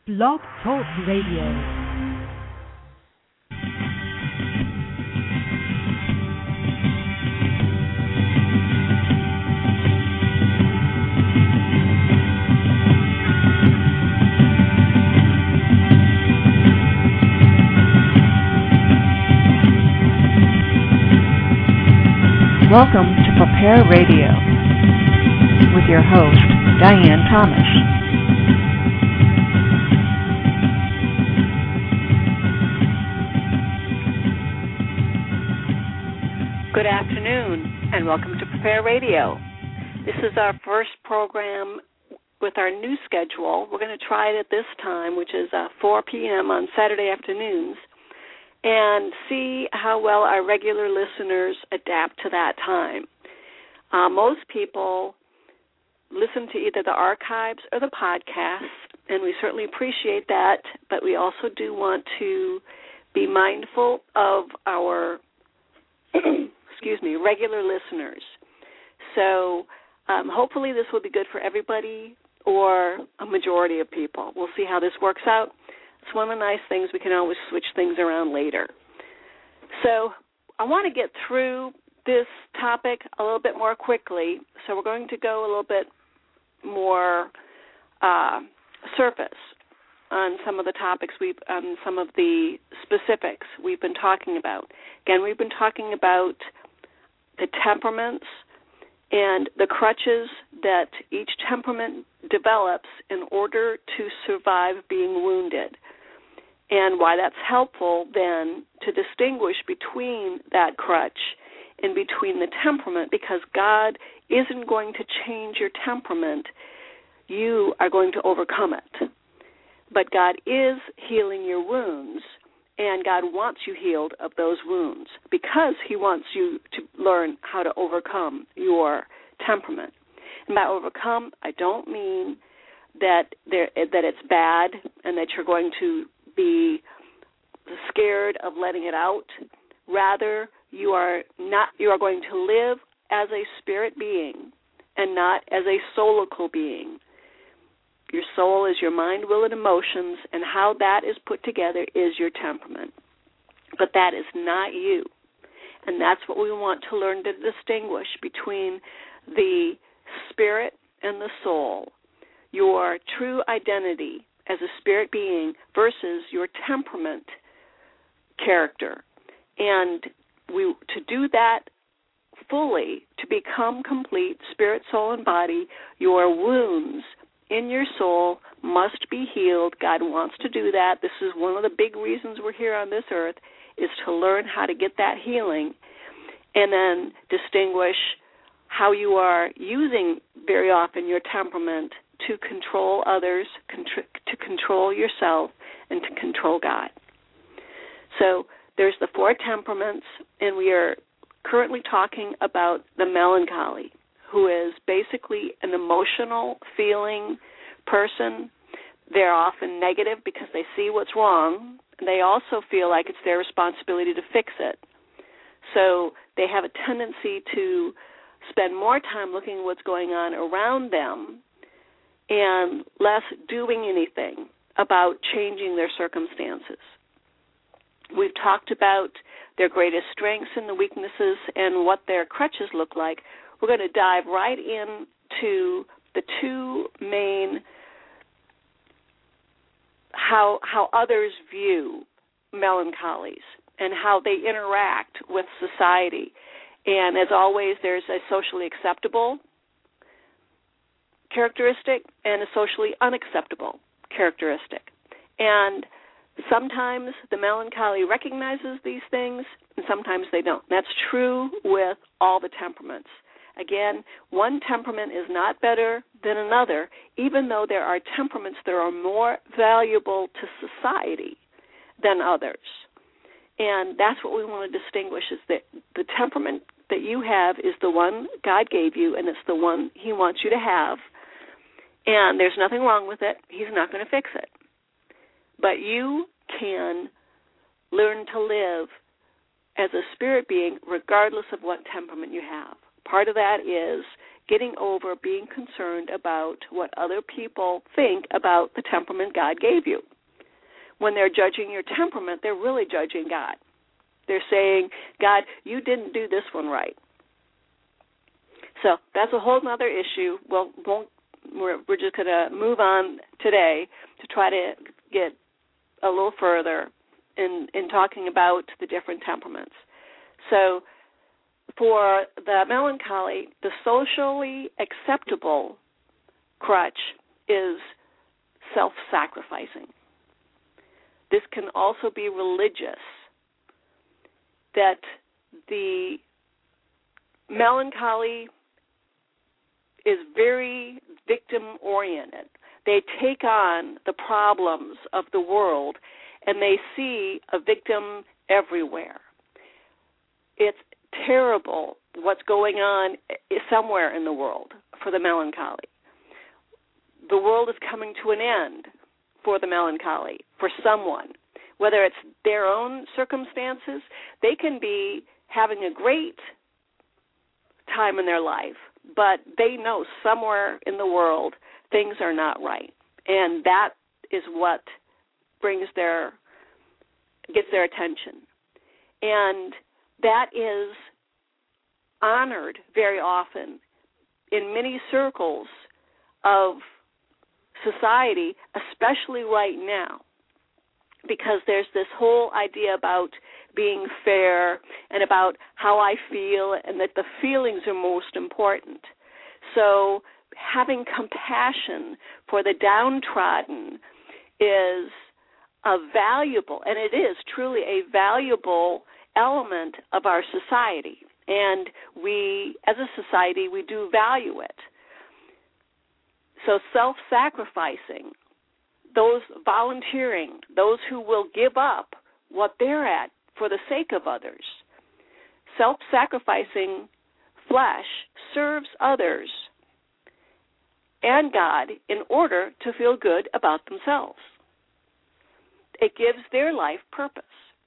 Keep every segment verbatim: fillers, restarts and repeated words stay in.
Blog Talk Radio. Welcome to Prepare Radio with your host, Diane Thomas. Good afternoon, and welcome to Prepare Radio. This is our first program with our new schedule. We're going to try it at this time, which is uh, four p.m. on Saturday afternoons, and see how well our regular listeners adapt to that time. Uh, most people listen to either the archives or the podcasts, and we certainly appreciate that, but we also do want to be mindful of our excuse me, regular listeners. So um, hopefully this will be good for everybody or a majority of people. We'll see how this works out. It's one of the nice things. We can always switch things around later. So I want to get through this topic a little bit more quickly, so we're going to go a little bit more uh, surface on some of the topics, we've, um, some of the specifics we've been talking about. Again, we've been talking about the temperaments and the crutches that each temperament develops in order to survive being wounded, and why that's helpful then to distinguish between that crutch and between the temperament, because God isn't going to change your temperament. You are going to overcome it. But God is healing your wounds, and God wants you healed of those wounds because he wants you to learn how to overcome your temperament. And by overcome, I don't mean that there that it's bad and that you're going to be scared of letting it out. Rather, you are not you are going to live as a spirit being and not as a soulical being. Your soul is your mind, will, and emotions, and how that is put together is your temperament. But that is not you. And that's what we want to learn to distinguish between the spirit and the soul, your true identity as a spirit being versus your temperament character. And we to do that fully, to become complete, spirit, soul, and body, your wounds in your soul must be healed. God wants to do that. This is one of the big reasons we're here on this earth, is to learn how to get that healing and then distinguish how you are using very often your temperament to control others, to control yourself, and to control God. So there's the four temperaments, and we are currently talking about the melancholy, who is basically an emotional, feeling person. They're often negative because they see what's wrong. They also feel like it's their responsibility to fix it. So they have a tendency to spend more time looking at what's going on around them and less doing anything about changing their circumstances. We've talked about their greatest strengths and the weaknesses and what their crutches look like. We're going to dive right into the two main, how how others view melancholies and how they interact with society. And as always, there's a socially acceptable characteristic and a socially unacceptable characteristic. And sometimes the melancholy recognizes these things, and sometimes they don't. That's true with all the temperaments. Again, one temperament is not better than another, even though there are temperaments that are more valuable to society than others. And that's what we want to distinguish, is that the temperament that you have is the one God gave you, and it's the one he wants you to have. And there's nothing wrong with it. He's not going to fix it. But you can learn to live as a spirit being regardless of what temperament you have. Part of that is getting over being concerned about what other people think about the temperament God gave you. When they're judging your temperament, they're really judging God. They're saying, God, you didn't do this one right. So that's a whole other issue. Well, won't, we're, we're just going to move on today to try to get a little further in, in talking about the different temperaments. So for the melancholy, the socially acceptable crutch is self-sacrificing. This can also be religious, that the melancholy is very victim-oriented. They take on the problems of the world, and they see a victim everywhere. It's terrible what's going on somewhere in the world for the melancholy. The world is coming to an end for the melancholy, for someone. Whether it's their own circumstances, they can be having a great time in their life, but they know somewhere in the world things are not right. And that is what brings their, gets their attention. And that is honored very often in many circles of society, especially right now, because there's this whole idea about being fair and about how I feel, and that the feelings are most important. So having compassion for the downtrodden is a valuable, and it is truly a valuable element of our society. And we, as a society, we do value it. So self-sacrificing, those volunteering, those who will give up what they're at for the sake of others. Self-sacrificing flesh serves others and God in order to feel good about themselves. It gives their life purpose.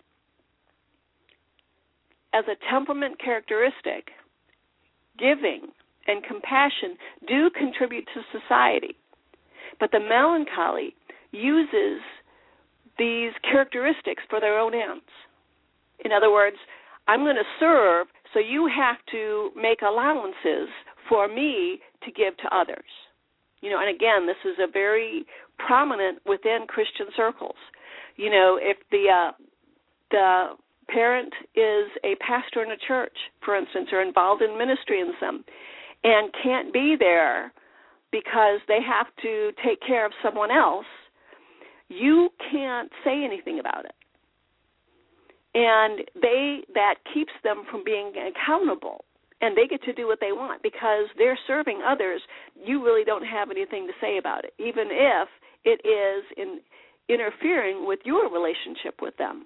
As a temperament characteristic, giving and compassion do contribute to society, but the melancholy uses these characteristics for their own ends. In other words, I'm going to serve, so you have to make allowances for me to give to others. You know, and again, this is a very prominent within Christian circles. You know, if the uh, the parent is a pastor in a church, for instance, or involved in ministry in some, and can't be there because they have to take care of someone else, you can't say anything about it. And they that keeps them from being accountable, and they get to do what they want because they're serving others. You really don't have anything to say about it, even if it is in interfering with your relationship with them.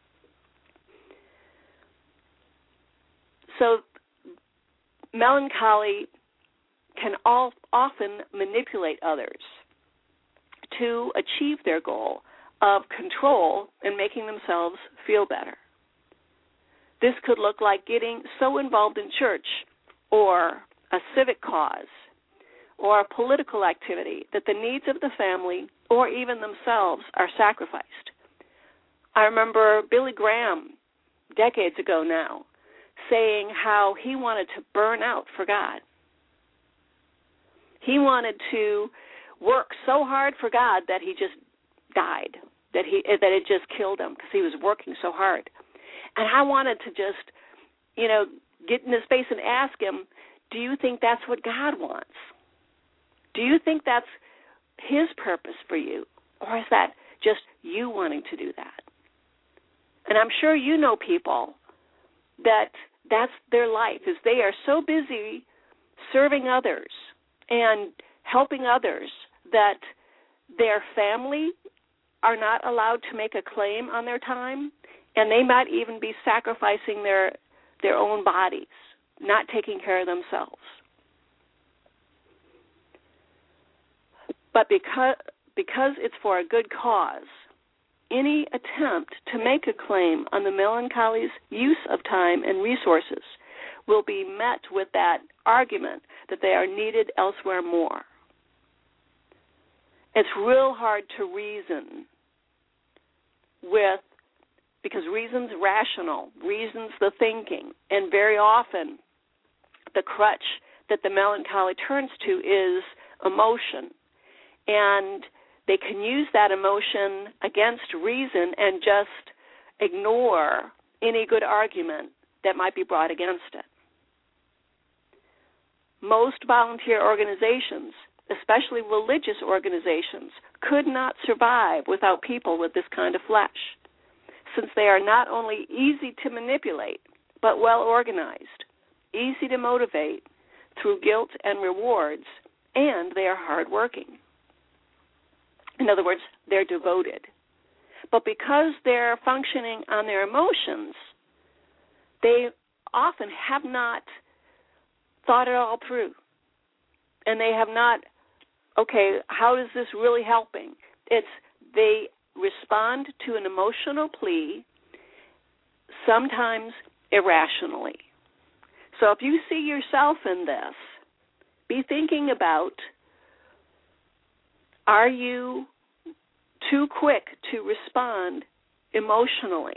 So melancholy can all, often manipulate others to achieve their goal of control and making themselves feel better. This could look like getting so involved in church or a civic cause or a political activity that the needs of the family or even themselves are sacrificed. I remember Billy Graham, decades ago now, saying how he wanted to burn out for God. He wanted to work so hard for God that he just died, that he that it just killed him because he was working so hard. And I wanted to just, you know, get in his face and ask him, do you think that's what God wants? Do you think that's his purpose for you? Or is that just you wanting to do that? And I'm sure you know people that that's their life, is they are so busy serving others and helping others that their family are not allowed to make a claim on their time, and they might even be sacrificing their their own bodies, not taking care of themselves. But because because it's for a good cause, any attempt to make a claim on the melancholy's use of time and resources will be met with that argument that they are needed elsewhere more. It's real hard to reason with, because reason's rational, reason's the thinking, and very often the crutch that the melancholy turns to is emotion. And they can use that emotion against reason and just ignore any good argument that might be brought against it. Most volunteer organizations, especially religious organizations, could not survive without people with this kind of flesh, since they are not only easy to manipulate, but well organized, easy to motivate through guilt and rewards, and they are hardworking. In other words, they're devoted. But because they're functioning on their emotions, they often have not thought it all through. And they have not, okay, how is this really helping? It's they respond to an emotional plea, sometimes irrationally. So if you see yourself in this, be thinking about, are you too quick to respond emotionally?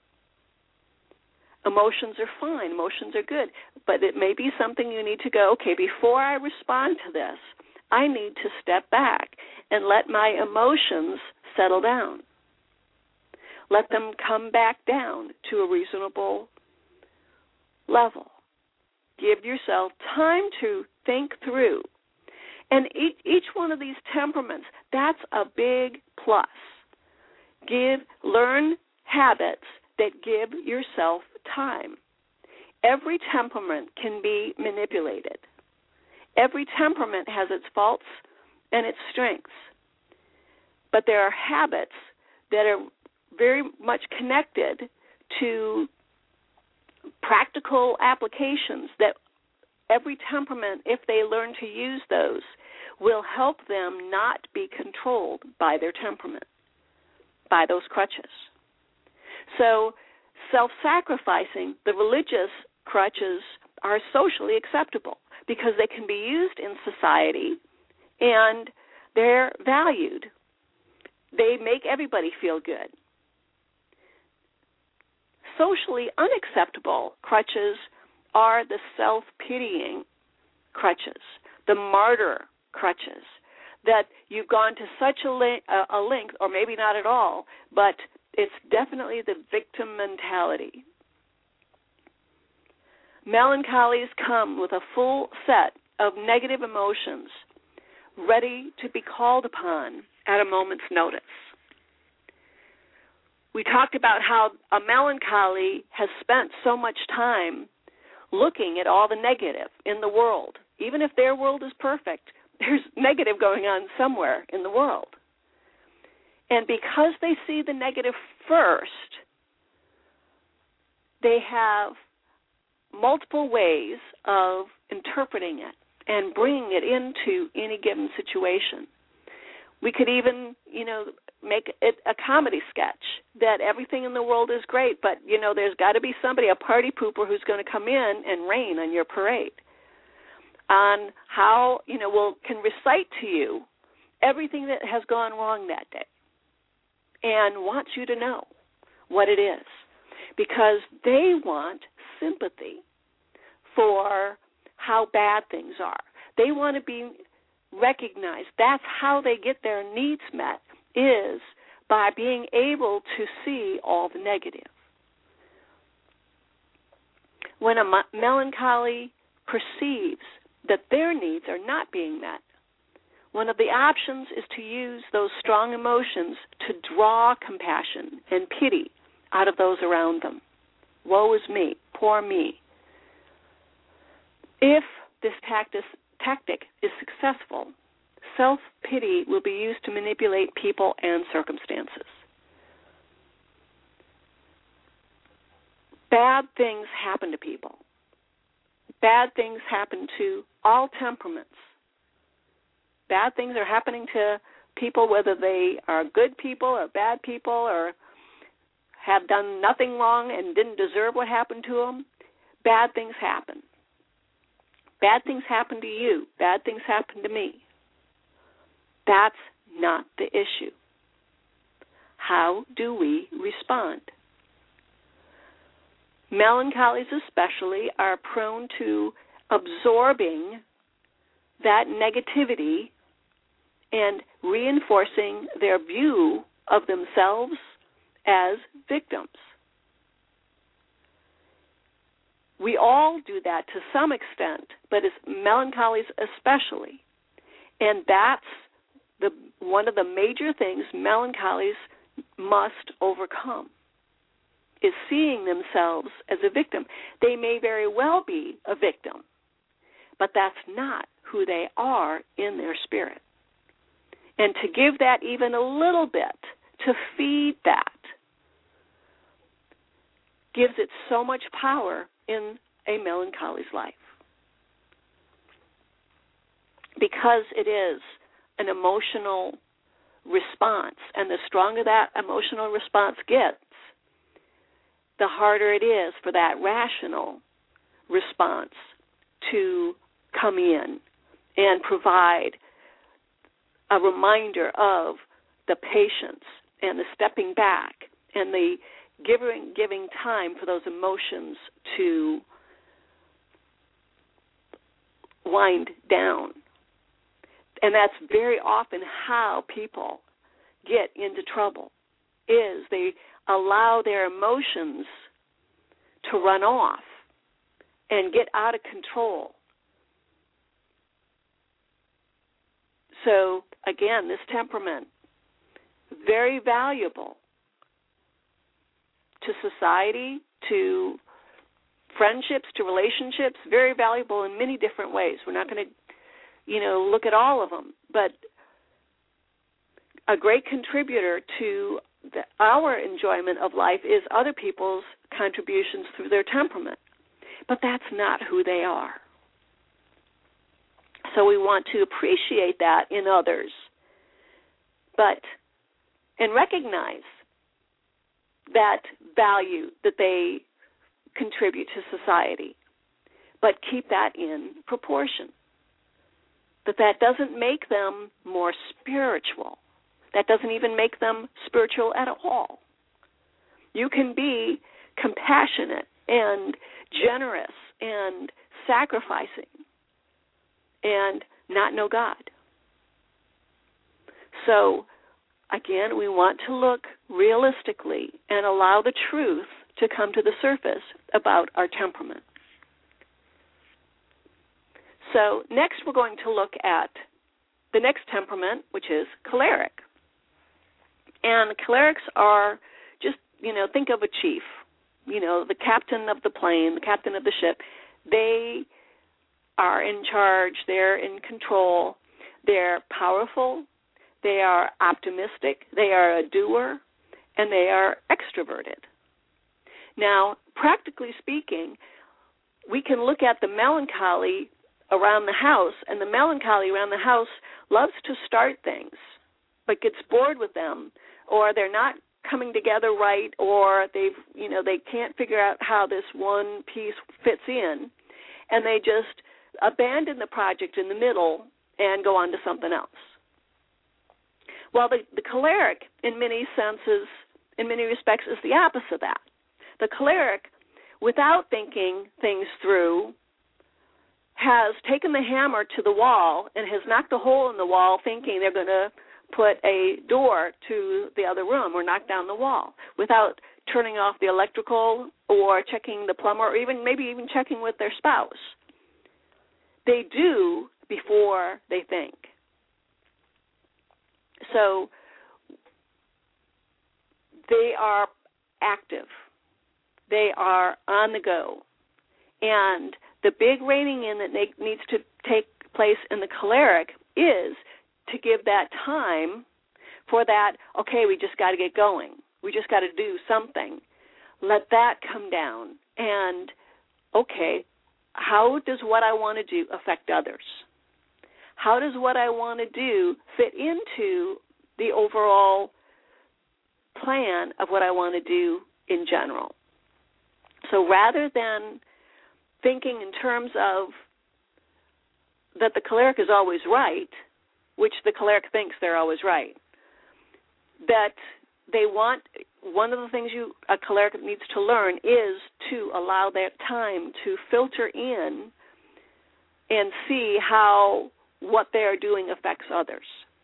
Emotions are fine. Emotions are good. But it may be something you need to go, okay, before I respond to this, I need to step back and let my emotions settle down. Let them come back down to a reasonable level. Give yourself time to think through. And each, each one of these temperaments, that's a big plus. Give, learn habits that give yourself time. Every temperament can be manipulated. Every temperament has its faults and its strengths. But there are habits that are very much connected to practical applications that every temperament, if they learn to use those, will help them not be controlled by their temperament, by those crutches. So self-sacrificing, the religious crutches are socially acceptable because they can be used in society and they're valued. They make everybody feel good. Socially unacceptable crutches are the self-pitying crutches, the martyr crutches, that you've gone to such a, le- a length, or maybe not at all, but it's definitely the victim mentality. Melancholies come with a full set of negative emotions ready to be called upon at a moment's notice. We talked about how a melancholy has spent so much time looking at all the negative in the world. Even if their world is perfect, there's negative going on somewhere in the world. And because they see the negative first, they have multiple ways of interpreting it and bringing it into any given situation. We could even, you know, make it a comedy sketch that everything in the world is great, but, you know, there's got to be somebody, a party pooper, who's going to come in and rain on your parade. On how, you know, will can recite to you everything that has gone wrong that day and wants you to know what it is, because they want sympathy for how bad things are. They want to be recognized. That's how they get their needs met, is by being able to see all the negative. When a melancholy perceives that their needs are not being met, one of the options is to use those strong emotions to draw compassion and pity out of those around them. Woe is me, poor me. If this tactic, tactic is successful, self-pity will be used to manipulate people and circumstances. Bad things happen to people. Bad things happen to all temperaments. Bad things are happening to people, whether they are good people or bad people or have done nothing wrong and didn't deserve what happened to them. Bad things happen. Bad things happen to you. Bad things happen to me. That's not the issue. How do we respond? Melancholies especially are prone to absorbing that negativity and reinforcing their view of themselves as victims. We all do that to some extent, but as melancholies especially. And that's the one of the major things melancholies must overcome, is seeing themselves as a victim. They may very well be a victim, but that's not who they are in their spirit. And to give that even a little bit, to feed that, gives it so much power in a melancholy's life. Because it is an emotional response, and the stronger that emotional response gets, the harder it is for that rational response to come in and provide a reminder of the patience and the stepping back and the giving, giving time for those emotions to wind down. And that's very often how people get into trouble, is they allow their emotions to run off and get out of control. So, again, this temperament, very valuable to society, to friendships, to relationships, very valuable in many different ways. We're not going to, you know, look at all of them, but a great contributor to the, our enjoyment of life is other people's contributions through their temperament. But that's not who they are. So we want to appreciate that in others, but and recognize that value that they contribute to society, but keep that in proportion. That that doesn't make them more spiritual. That doesn't even make them spiritual at all. You can be compassionate and generous and sacrificing and not know God. So, again, we want to look realistically and allow the truth to come to the surface about our temperament. So next we're going to look at the next temperament, which is choleric. And cholerics are just, you know, think of a chief, you know, the captain of the plane, the captain of the ship. They are in charge. They're in control. They're powerful. They are optimistic. They are a doer. And they are extroverted. Now, practically speaking, we can look at the melancholy around the house, and the melancholy around the house loves to start things, but gets bored with them, or they're not coming together right, or they've, you know, they can't figure out how this one piece fits in, and they just abandon the project in the middle and go on to something else. Well, the, the choleric, in many senses, in many respects, is the opposite of that. The choleric, without thinking things through, has taken the hammer to the wall and has knocked a hole in the wall thinking they're going to put a door to the other room or knock down the wall without turning off the electrical or checking the plumber or even maybe even checking with their spouse. They do before they think. So they are active. They are on the go. And the big reining in that needs to take place in the choleric is to give that time for that, okay, we just got to get going. We just got to do something. Let that come down. And, okay, how does what I want to do affect others? How does what I want to do fit into the overall plan of what I want to do in general? So rather than thinking in terms of that the choleric is always right, which the choleric thinks they're always right, that they want, one of the things you a choleric needs to learn is to allow that time to filter in and see how what they are doing affects others.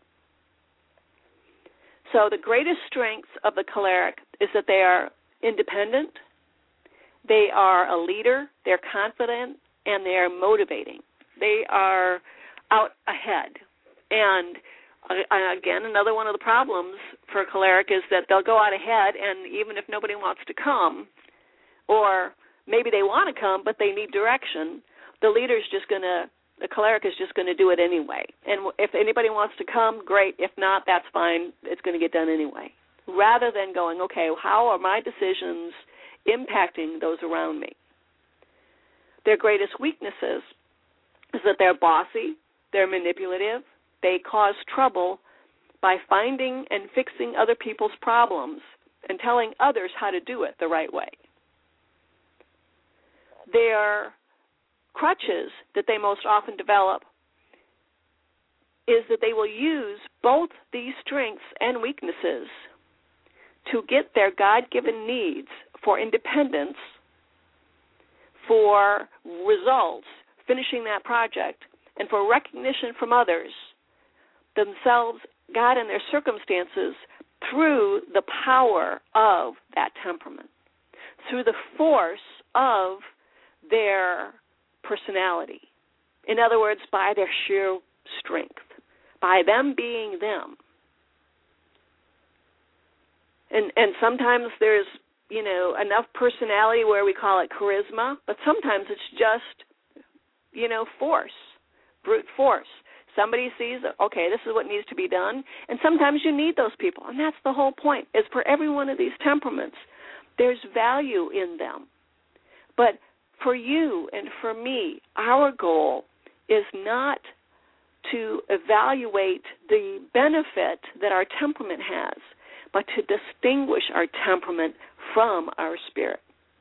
So the greatest strength of the choleric is that they are independent, they are a leader, they're confident, and they are motivating. They are out ahead. And uh, again, another one of the problems for a choleric is that they'll go out ahead, and even if nobody wants to come, or maybe they want to come but they need direction, the leader's just going to, the choleric is just going to do it anyway. And if anybody wants to come, great. If not, that's fine. It's going to get done anyway. Rather than going, okay, how are my decisions impacting those around me? Their greatest weaknesses is that they're bossy, they're manipulative, they cause trouble by finding and fixing other people's problems and telling others how to do it the right way. Their crutches that they most often develop is that they will use both these strengths and weaknesses to get their God-given needs for independence, for results, finishing that project, and for recognition from others, themselves, God, and their circumstances through the power of that temperament, through the force of their personality. In other words, by their sheer strength, by them being them. And and sometimes there's, you know, enough personality where we call it charisma, but sometimes it's just, you know, force, brute force. Somebody sees, okay, this is what needs to be done, and sometimes you need those people, and that's the whole point, is for every one of these temperaments, there's value in them. But for you and for me, our goal is not to evaluate the benefit that our temperament has, but to distinguish our temperament from our spirit.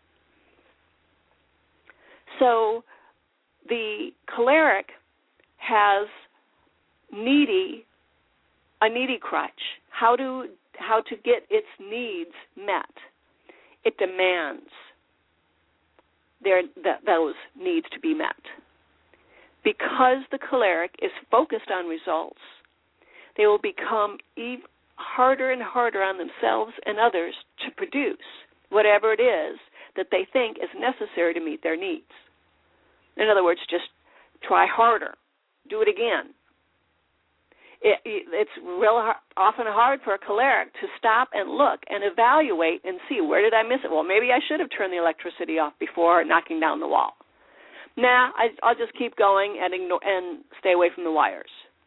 So the choleric has needy, a needy crutch, how to how to get its needs met. It demands their, that those needs to be met. Because the choleric is focused on results, they will become even harder and harder on themselves and others to produce whatever it is that they think is necessary to meet their needs. In other words, just try harder, do it again. It, it's real hard, often hard for a choleric to stop and look and evaluate and see, where did I miss it? Well, maybe I should have turned the electricity off before knocking down the wall. Nah, I, I'll just keep going and ignore and stay away from the wires.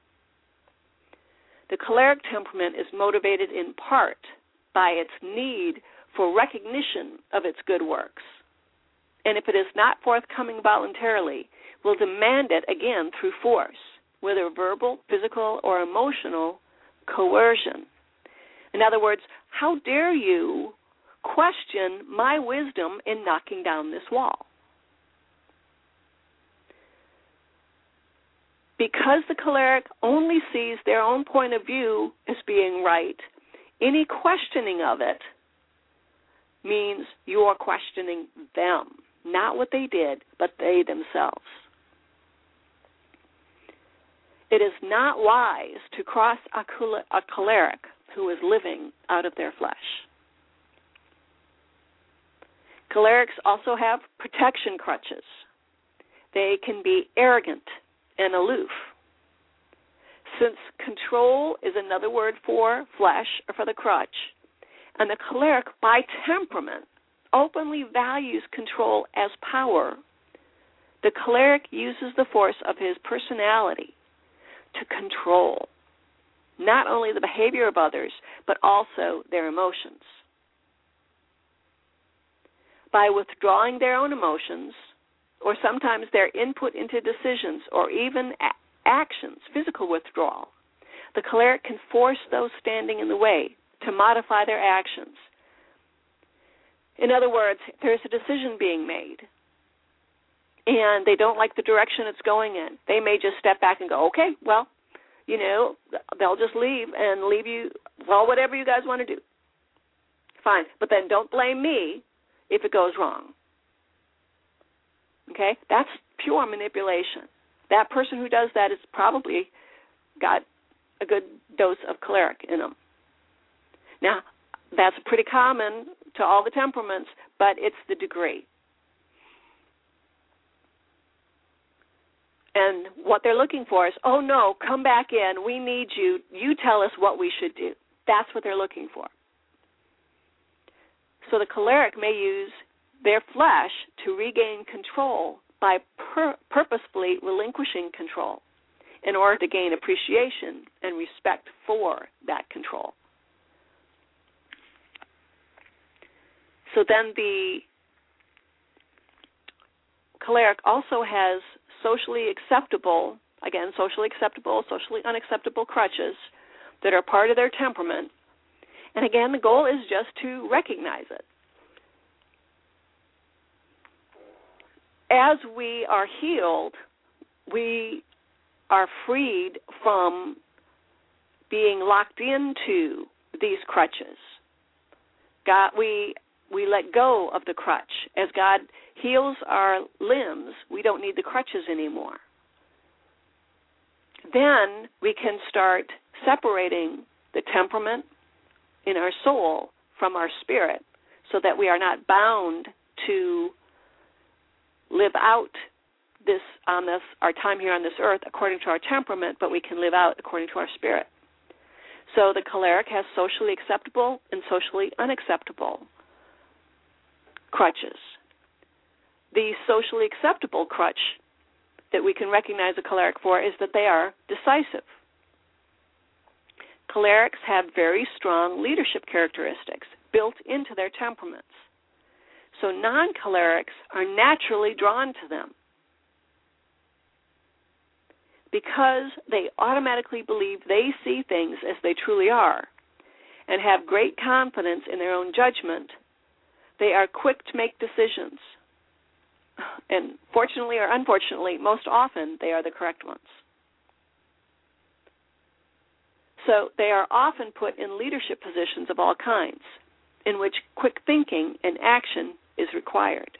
The choleric temperament is motivated in part by its need for recognition of its good works. And if it is not forthcoming voluntarily, will demand it again through force, whether verbal, physical, or emotional coercion. In other words, how dare you question my wisdom in knocking down this wall? Because the choleric only sees their own point of view as being right, any questioning of it means you are questioning them, not what they did, but they themselves. It is not wise to cross a, chol- a choleric who is living out of their flesh. Cholerics also have protection crutches. They can be arrogant and aloof. Since control is another word for flesh or for the crutch, and the choleric by temperament openly values control as power, the choleric uses the force of his personality to control not only the behavior of others, but also their emotions. By withdrawing their own emotions, or sometimes their input into decisions, or even a- actions, physical withdrawal, the choleric can force those standing in the way to modify their actions. In other words, there's a decision being made, and they don't like the direction it's going in, they may just step back and go, okay, well, you know, they'll just leave and leave you, well, whatever you guys want to do. Fine, but then don't blame me if it goes wrong. Okay? That's pure manipulation. That person who does that has probably got a good dose of choleric in them. Now, that's pretty common to all the temperaments, but it's the degree. And what they're looking for is, oh, no, come back in. We need you. You tell us what we should do. That's what they're looking for. So the choleric may use their flesh to regain control by pur- purposefully relinquishing control in order to gain appreciation and respect for that control. So then the choleric also has socially acceptable, again, socially acceptable, socially unacceptable crutches that are part of their temperament. And again, the goal is just to recognize it. As we are healed, we are freed from being locked into these crutches. God, we we let go of the crutch. As God heals our limbs, we don't need the crutches anymore. Then we can start separating the temperament in our soul from our spirit so that we are not bound to live out this on this our time here on this earth according to our temperament, but we can live out according to our spirit. So the choleric has socially acceptable and socially unacceptable crutches. The socially acceptable crutch that we can recognize a choleric for is that they are decisive. Cholerics have very strong leadership characteristics built into their temperaments. So non-cholerics are naturally drawn to them because they automatically believe they see things as they truly are and have great confidence in their own judgment. They are quick to make decisions. And fortunately or unfortunately, most often they are the correct ones. So they are often put in leadership positions of all kinds in which quick thinking and action is required.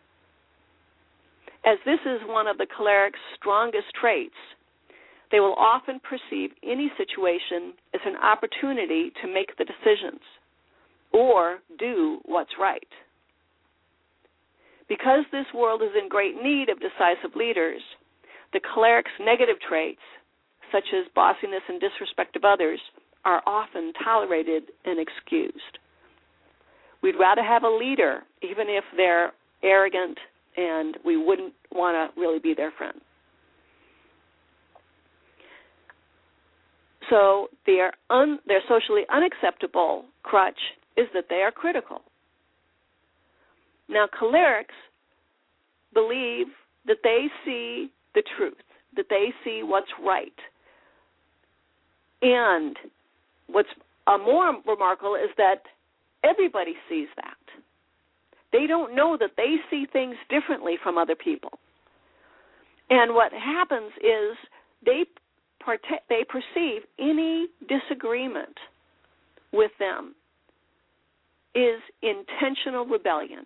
As this is one of the choleric's strongest traits, they will often perceive any situation as an opportunity to make the decisions or do what's right. Because this world is in great need of decisive leaders, the choleric's negative traits, such as bossiness and disrespect of others, are often tolerated and excused. We'd rather have a leader, even if they're arrogant and we wouldn't want to really be their friend. So their, un, their socially unacceptable crutch is that they are critical. Now, cholerics believe that they see the truth, that they see what's right. And what's uh, more remarkable is that everybody sees that. They don't know that they see things differently from other people. And what happens is they part- they perceive any disagreement with them is intentional rebellion.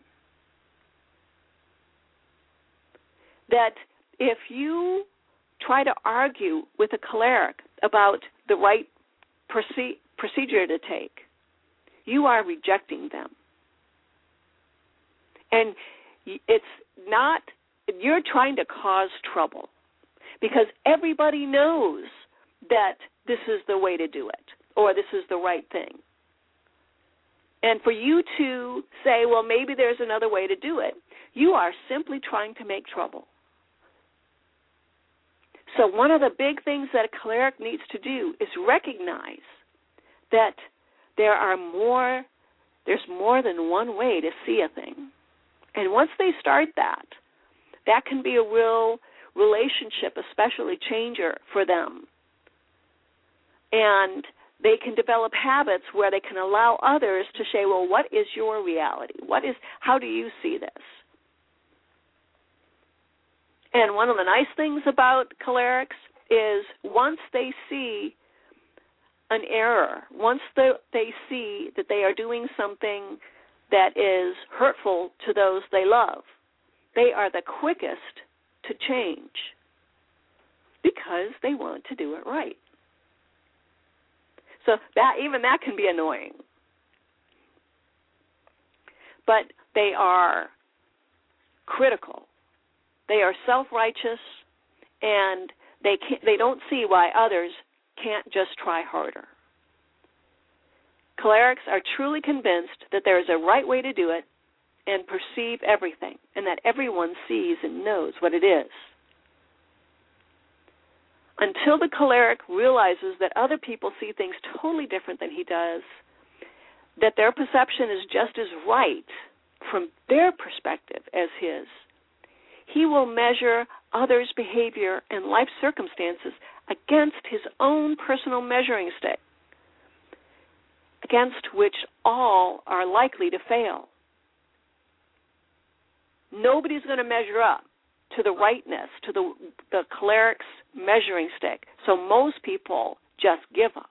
That if you try to argue with a choleric about the right proce- procedure to take, you are rejecting them. And it's not, you're trying to cause trouble because everybody knows that this is the way to do it or this is the right thing. And for you to say, well, maybe there's another way to do it, you are simply trying to make trouble. So one of the big things that a choleric needs to do is recognize that there are more, there's more than one way to see a thing. And once they start that, that can be a real relationship, especially changer for them. And they can develop habits where they can allow others to say, well, what is your reality? What is, how do you see this? And one of the nice things about cholerics is once they see an error, once they, they see that they are doing something that is hurtful to those they love, they are the quickest to change because they want to do it right. So that even that can be annoying. But they are critical. They are self-righteous, and they can't, they don't see why others can't just try harder. Cholerics are truly convinced that there is a right way to do it and perceive everything, and that everyone sees and knows what it is. Until the choleric realizes that other people see things totally different than he does, that their perception is just as right from their perspective as his, he will measure others' behavior and life circumstances against his own personal measuring stick, against which all are likely to fail. Nobody's going to measure up to the rightness, to the, the choleric's measuring stick. So most people just give up.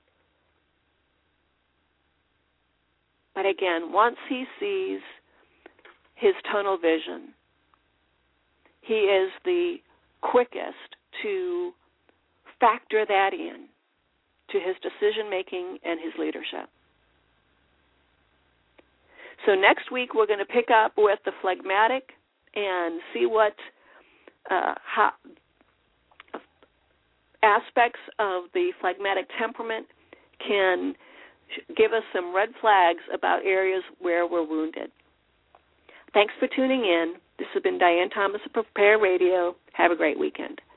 But again, once he sees his tunnel vision, he is the quickest to factor that in to his decision-making and his leadership. So next week we're going to pick up with the phlegmatic and see what uh, how, aspects of the phlegmatic temperament can give us some red flags about areas where we're wounded. Thanks for tuning in. This has been Diane Thomas of Prepare Radio. Have a great weekend.